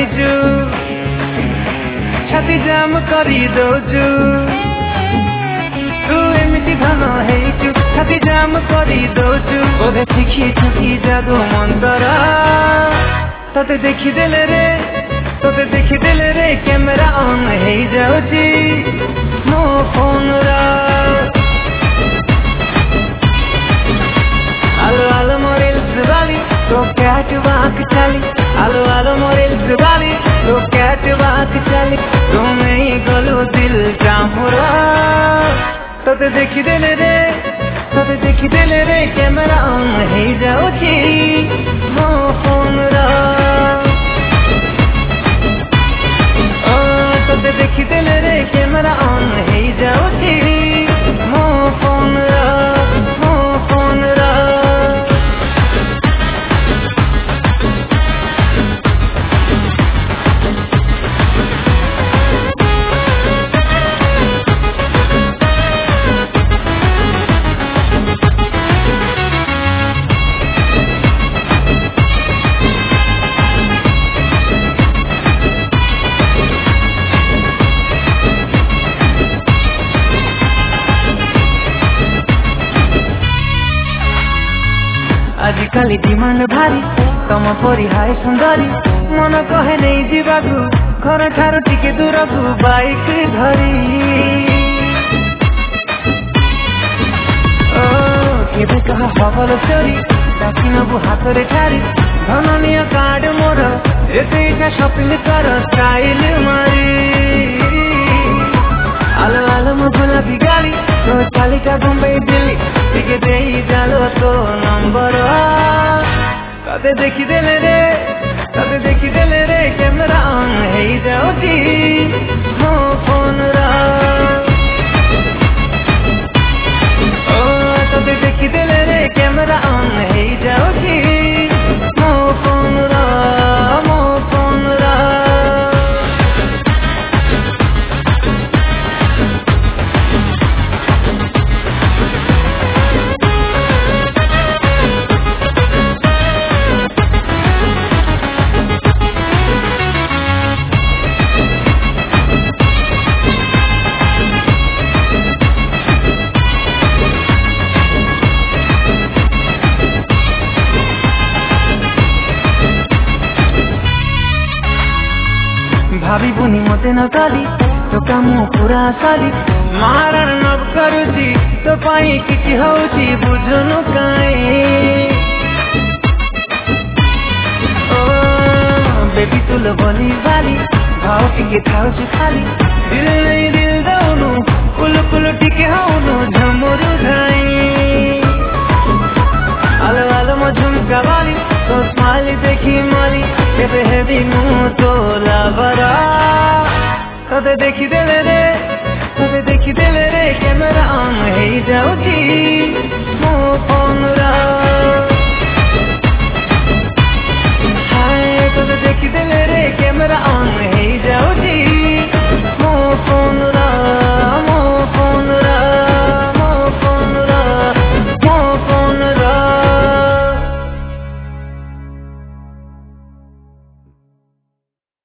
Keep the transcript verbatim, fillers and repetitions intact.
जानिचु छाती जाम करी दौचु तू एमिति धन हेइचु छाती जाम करी दौचु बोधे शिखिचु कि जादू मंतर तते देखी देले रे तते देखी देले रे कैमरा ऑन हेइ जाउची मो फोन रा आलो आलो मोरेल्स वाली तो कैट वाक चली आलो आलो मोरेल्स वाली तो कैट वाक चली तुम्हें ही गलो दिल चामुरा तते देखी देले रे तते देखी देले रे कैमरा ऑन हेइ जाउची मो फोन रा तते देखी देले रे कैमरा ऑन हेइ जाउची मो फोन रा मो फोन रा आजिकाली डिमांड भारी तम परी हाय सुंदरी मन कहे नहीं जीवाकू घर ठार टिके दूर को बाइक धरी केबे कहा हबल चोरी डाकी नबू हाथ रे ठारी धननिया कार्ड मोर एते इच्छा शॉपिंग कर स्टाइल मारी आलो आलो मो गुलाबी गाड़ी तो चालिका बम्बई दिल्ली टिके देई जालो तो नंबर तते देखी देले रे तते देखी देले रे कैमरा ऑन हेइ जाउची मो फोन रा ओ तते देखी देले रे कैमरा ऑन हेइ जाउची मो फोन रा मो फोन रा भाभी बुनी मते न काली तो काम पूरा साली मारण नब करुची तो पाई किछि होउची बुझनु काई ओ बेबी तुल बनी वाली भाव टिके थाउची खाली दिल नहीं दिल दौनु कुल कुल टिके होनु झमुरु धाई आलो आलो मो झुमका वाली तो स्माइली देखी माली केबे हेबी मु तो लावरा तते देखी देले रे तते देखी देले रे कैमरा ऑन हेइ जाउची मो फोन रा।